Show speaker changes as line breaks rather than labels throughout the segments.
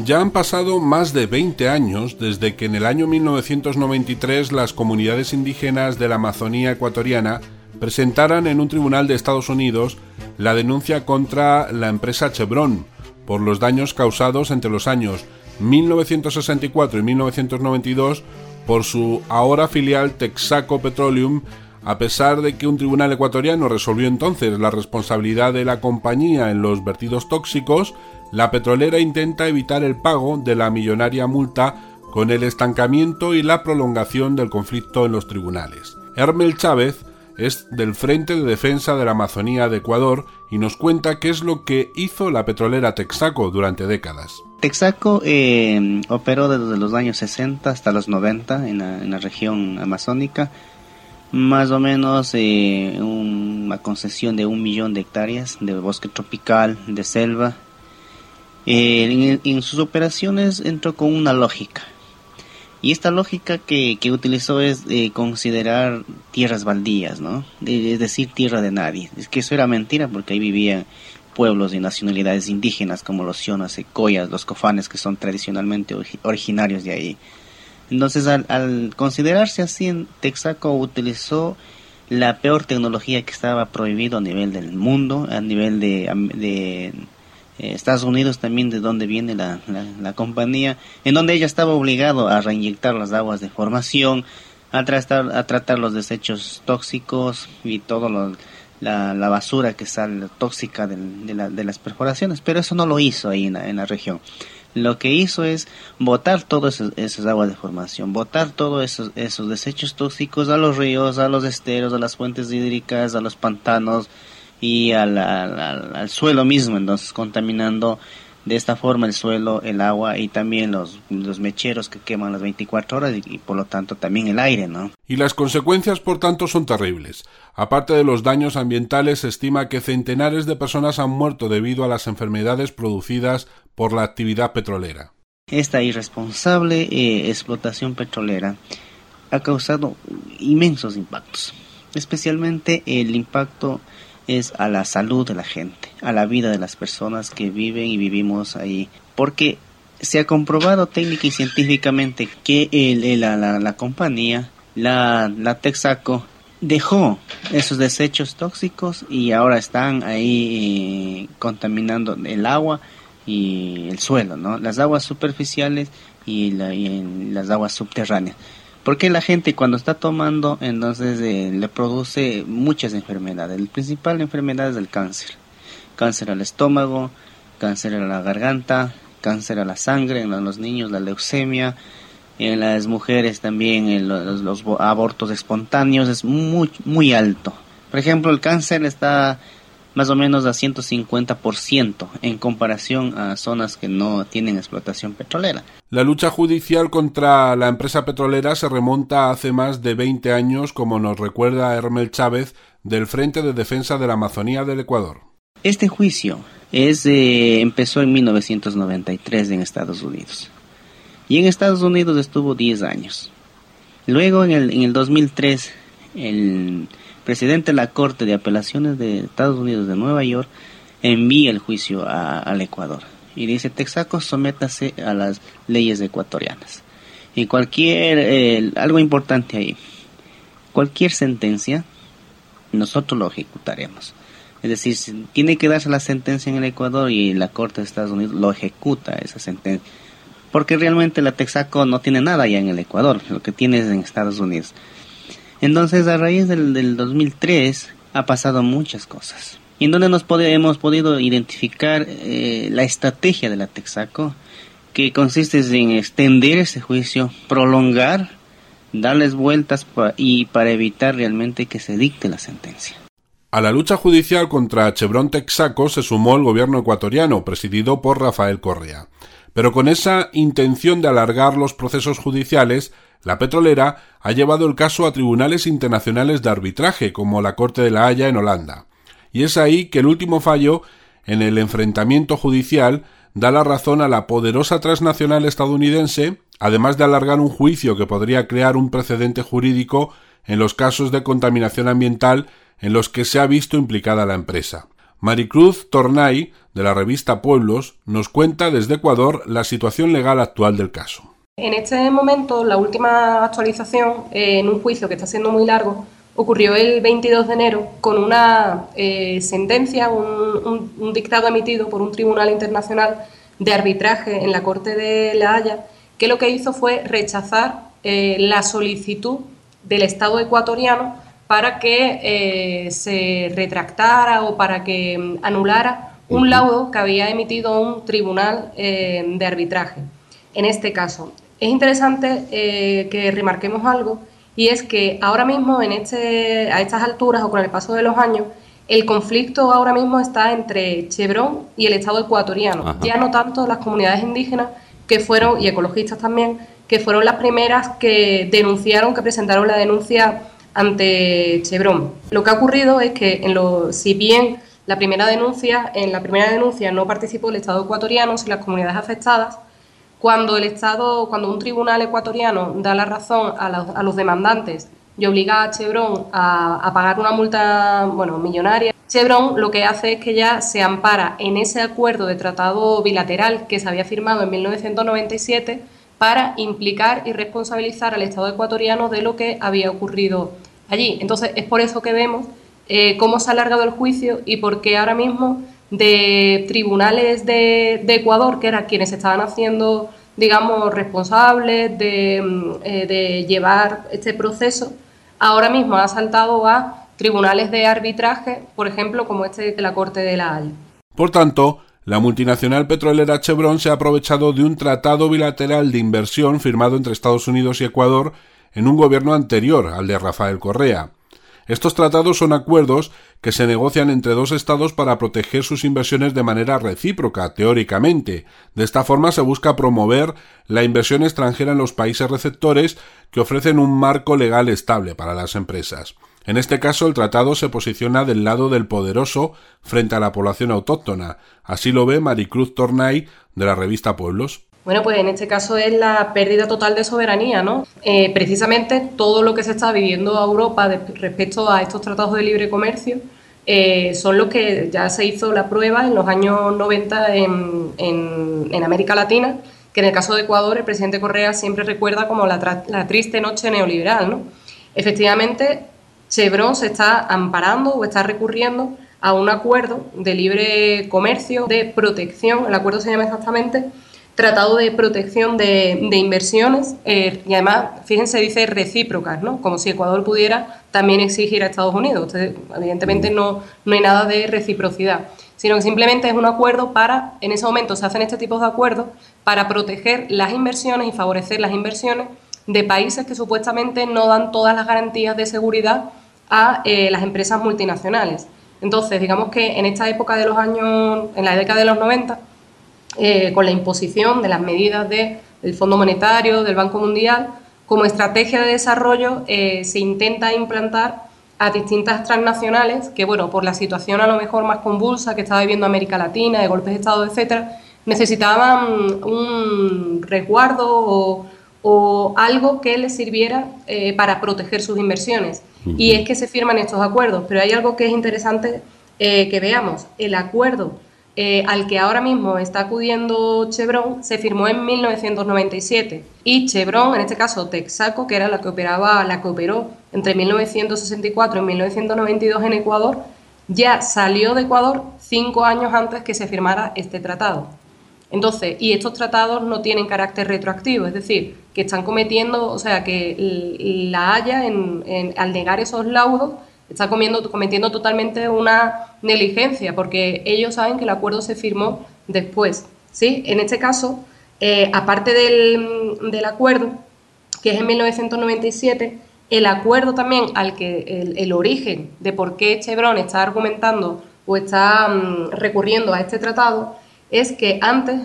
Ya han pasado más de 20 años desde que en el año 1993 las comunidades indígenas de la Amazonía ecuatoriana presentaran en un tribunal de Estados Unidos la denuncia contra la empresa Chevron por los daños causados entre los años 1964 y 1992 por su ahora filial Texaco Petroleum, a pesar de que un tribunal ecuatoriano resolvió entonces la responsabilidad de la compañía en los vertidos tóxicos. La petrolera intenta evitar el pago de la millonaria multa con el estancamiento y la prolongación del conflicto en los tribunales. Hermel Chávez es del Frente de Defensa de la Amazonía de Ecuador y nos cuenta qué es lo que hizo la petrolera Texaco durante décadas.
Texaco operó desde los años 60 hasta los 90 en la región amazónica, más o menos una concesión de 1 millón de hectáreas de bosque tropical, de selva. En sus operaciones entró con una lógica, y esta lógica que utilizó es considerar tierras baldías, ¿no? Es decir, tierra de nadie. Es que eso era mentira, porque ahí vivían pueblos y nacionalidades indígenas como los Sionas, Secoyas, los Cofanes, que son tradicionalmente originarios de ahí. Entonces, al considerarse así, Texaco utilizó la peor tecnología que estaba prohibido a nivel del mundo, a nivel de Estados Unidos también, de donde viene la compañía, en donde ella estaba obligado a reinyectar las aguas de formación, a tratar los desechos tóxicos y todo la basura que sale tóxica de las perforaciones, pero eso no lo hizo ahí en la región. Lo que hizo es botar todas esas aguas de formación, botar todos esos desechos tóxicos a los ríos, a los esteros, a las fuentes hídricas, a los pantanos y al suelo mismo, entonces contaminando de esta forma el suelo, el agua y también los mecheros que queman las 24 horas y por lo tanto también el aire, ¿no?
Y las consecuencias, por tanto, son terribles. Aparte de los daños ambientales, se estima que centenares de personas han muerto debido a las enfermedades producidas por la actividad petrolera.
Esta irresponsable explotación petrolera ha causado inmensos impactos, especialmente el impacto es a la salud de la gente, a la vida de las personas que viven y vivimos ahí, porque se ha comprobado técnica y científicamente que la compañía, la Texaco, dejó esos desechos tóxicos y ahora están ahí contaminando el agua y el suelo, ¿no? Las aguas superficiales y las aguas subterráneas. Porque la gente cuando está tomando, entonces le produce muchas enfermedades. La principal enfermedad es el cáncer. Cáncer al estómago, cáncer a la garganta, cáncer a la sangre, en los niños la leucemia, en las mujeres también los abortos espontáneos es muy, muy alto. Por ejemplo, el cáncer está más o menos a 150% en comparación a zonas que no tienen explotación petrolera.
La lucha judicial contra la empresa petrolera se remonta a hace más de 20 años, como nos recuerda Hermel Chávez, del Frente de Defensa de la Amazonía del Ecuador.
Este juicio empezó en 1993 en Estados Unidos. Y en Estados Unidos estuvo 10 años. Luego, en el 2003, el presidente de la Corte de Apelaciones de Estados Unidos de Nueva York envía el juicio al Ecuador y dice: Texaco, sométase a las leyes ecuatorianas. Y algo importante ahí, cualquier sentencia nosotros lo ejecutaremos. Es decir, tiene que darse la sentencia en el Ecuador y la Corte de Estados Unidos lo ejecuta esa sentencia, porque realmente la Texaco no tiene nada allá en el Ecuador, lo que tiene es en Estados Unidos. Entonces, a raíz del 2003 ha pasado muchas cosas, en donde hemos podido identificar la estrategia de la Texaco, que consiste en extender ese juicio, prolongar, darles vueltas para evitar realmente que se dicte la sentencia.
A la lucha judicial contra Chevron Texaco se sumó el gobierno ecuatoriano, presidido por Rafael Correa. Pero con esa intención de alargar los procesos judiciales, la petrolera ha llevado el caso a tribunales internacionales de arbitraje, como la Corte de la Haya en Holanda. Y es ahí que el último fallo, en el enfrentamiento judicial, da la razón a la poderosa transnacional estadounidense, además de alargar un juicio que podría crear un precedente jurídico en los casos de contaminación ambiental en los que se ha visto implicada la empresa. Maricruz Tornay, de la revista Pueblos, nos cuenta desde Ecuador la situación legal actual del caso.
En este momento, la última actualización en un juicio que está siendo muy largo ocurrió el 22 de enero con una sentencia, un dictado emitido por un tribunal internacional de arbitraje en la Corte de La Haya, que lo que hizo fue rechazar la solicitud del Estado ecuatoriano para que se retractara o para que anulara un laudo que había emitido un tribunal de arbitraje. En este caso, es interesante que remarquemos algo, y es que ahora mismo a estas alturas o con el paso de los años, el conflicto ahora mismo está entre Chevron y el Estado ecuatoriano. Ajá. Ya no tanto las comunidades indígenas que fueron, y ecologistas también, que fueron las primeras que denunciaron, que presentaron la denuncia ante Chevron. Lo que ha ocurrido es que si bien en la primera denuncia no participó el Estado ecuatoriano, sino las comunidades afectadas, cuando un tribunal ecuatoriano da la razón a los demandantes y obliga a Chevron a pagar una multa millonaria, Chevron lo que hace es que ya se ampara en ese acuerdo de tratado bilateral que se había firmado en 1997 para implicar y responsabilizar al Estado ecuatoriano de lo que había ocurrido allí. Entonces es por eso que vemos cómo se ha alargado el juicio y por qué ahora mismo de tribunales de Ecuador, que eran quienes estaban haciendo, digamos, responsables de llevar este proceso, ahora mismo ha saltado a tribunales de arbitraje, por ejemplo, como este de la Corte de La Haya.
Por tanto, la multinacional petrolera Chevron se ha aprovechado de un tratado bilateral de inversión firmado entre Estados Unidos y Ecuador en un gobierno anterior al de Rafael Correa. Estos tratados son acuerdos que se negocian entre dos estados para proteger sus inversiones de manera recíproca, teóricamente. De esta forma se busca promover la inversión extranjera en los países receptores que ofrecen un marco legal estable para las empresas. En este caso, el tratado se posiciona del lado del poderoso frente a la población autóctona. Así lo ve Maricruz Tornay, de la revista Pueblos.
Bueno, pues en este caso es la pérdida total de soberanía, ¿no? Precisamente todo lo que se está viviendo a Europa respecto a estos tratados de libre comercio son los que ya se hizo la prueba en los años 90 en América Latina, que en el caso de Ecuador el presidente Correa siempre recuerda como la triste noche neoliberal, ¿no? Efectivamente, Chevron se está amparando o está recurriendo a un acuerdo de libre comercio, de protección, el acuerdo se llama exactamente Tratado de Protección de Inversiones, y además, fíjense, dice recíprocas, ¿no? Como si Ecuador pudiera también exigir a Estados Unidos. Entonces, evidentemente no hay nada de reciprocidad, sino que simplemente es un acuerdo para, en ese momento se hacen este tipo de acuerdos para proteger las inversiones y favorecer las inversiones de países que supuestamente no dan todas las garantías de seguridad a las empresas multinacionales. Entonces, digamos que en esta época de en la década de los 90, con la imposición de las medidas del Fondo Monetario, del Banco Mundial, como estrategia de desarrollo se intenta implantar a distintas transnacionales que, por la situación a lo mejor más convulsa que estaba viviendo América Latina, de golpes de Estado, etcétera, necesitaban un resguardo o algo que les sirviera para proteger sus inversiones. Y es que se firman estos acuerdos, pero hay algo que es interesante que veamos. El acuerdo al que ahora mismo está acudiendo Chevron se firmó en 1997 y Chevron, en este caso Texaco, que era la que operó entre 1964 y 1992 en Ecuador, ya salió de Ecuador 5 años antes que se firmara este tratado. Entonces, y estos tratados no tienen carácter retroactivo, es decir, que están cometiendo, o sea, que La Haya, al negar esos laudos, está cometiendo totalmente una negligencia, porque ellos saben que el acuerdo se firmó después, ¿sí? En este caso, aparte del acuerdo, que es en 1997, el acuerdo también al que el origen de por qué Chevron está argumentando o está recurriendo a este tratado es que antes,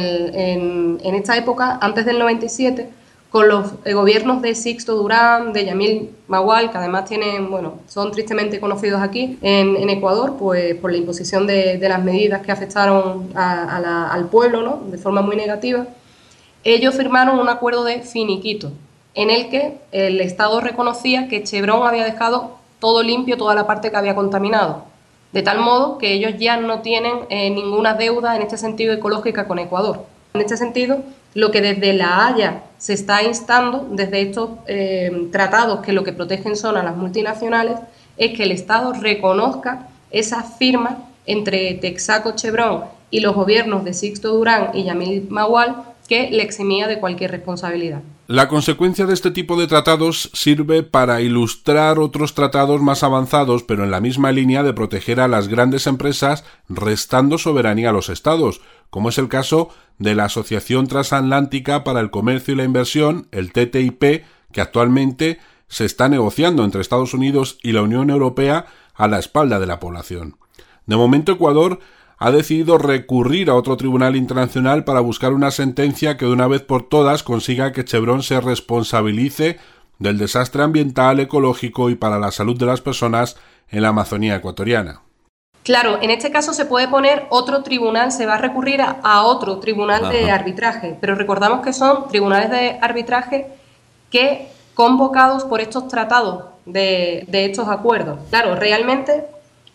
en esta época, antes del 97, con los gobiernos de Sixto Durán, de Yamil Magual, que además son tristemente conocidos aquí en Ecuador, pues por la imposición de las medidas que afectaron al pueblo, ¿no? De forma muy negativa, ellos firmaron un acuerdo de finiquito, en el que el Estado reconocía que Chevron había dejado todo limpio, toda la parte que había contaminado. de tal modo que ellos ya no tienen ninguna deuda en este sentido ecológica con Ecuador. En este sentido, lo que desde La Haya se está instando, desde estos tratados que lo que protegen son a las multinacionales, es que el Estado reconozca esas firmas entre Texaco Chevron y los gobiernos de Sixto Durán y Yamil Magual, que le eximía de cualquier responsabilidad.
La consecuencia de este tipo de tratados sirve para ilustrar otros tratados más avanzados, pero en la misma línea de proteger a las grandes empresas, restando soberanía a los estados, como es el caso de la Asociación Transatlántica para el Comercio y la Inversión, el TTIP, que actualmente se está negociando entre Estados Unidos y la Unión Europea a la espalda de la población. De momento, Ecuador ha decidido recurrir a otro tribunal internacional para buscar una sentencia que de una vez por todas consiga que Chevron se responsabilice del desastre ambiental, ecológico y para la salud de las personas en la Amazonía ecuatoriana.
Claro, en este caso se puede poner otro tribunal, se va a recurrir a otro tribunal de arbitraje, pero recordamos que son tribunales de arbitraje que convocados por estos tratados de estos acuerdos. Claro, realmente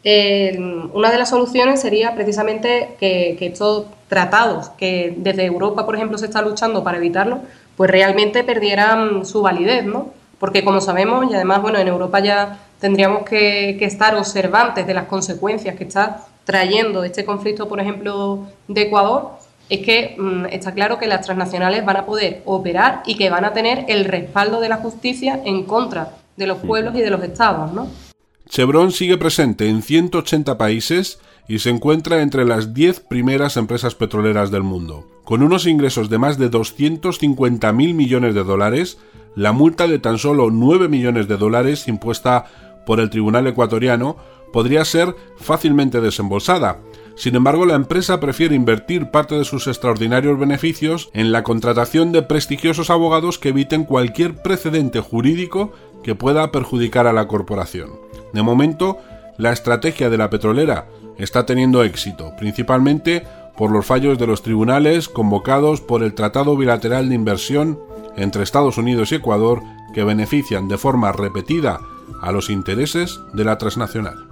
una de las soluciones sería precisamente que estos tratados, que desde Europa, por ejemplo, se está luchando para evitarlo, pues realmente perdieran su validez, ¿no? Porque como sabemos, y además, bueno, en Europa ya tendríamos que estar observantes de las consecuencias que está trayendo este conflicto, por ejemplo, de Ecuador, es que está claro que las transnacionales van a poder operar y que van a tener el respaldo de la justicia en contra de los pueblos y de los estados, ¿no?
Chevron sigue presente en 180 países y se encuentra entre las 10 primeras empresas petroleras del mundo. Con unos ingresos de más de 250.000 millones de dólares, la multa de tan solo 9 millones de dólares impuesta por el tribunal ecuatoriano podría ser fácilmente desembolsada. Sin embargo, la empresa prefiere invertir parte de sus extraordinarios beneficios en la contratación de prestigiosos abogados que eviten cualquier precedente jurídico que pueda perjudicar a la corporación. De momento, la estrategia de la petrolera está teniendo éxito, principalmente por los fallos de los tribunales convocados por el Tratado Bilateral de Inversión entre Estados Unidos y Ecuador, que benefician de forma repetida a los intereses de la transnacional.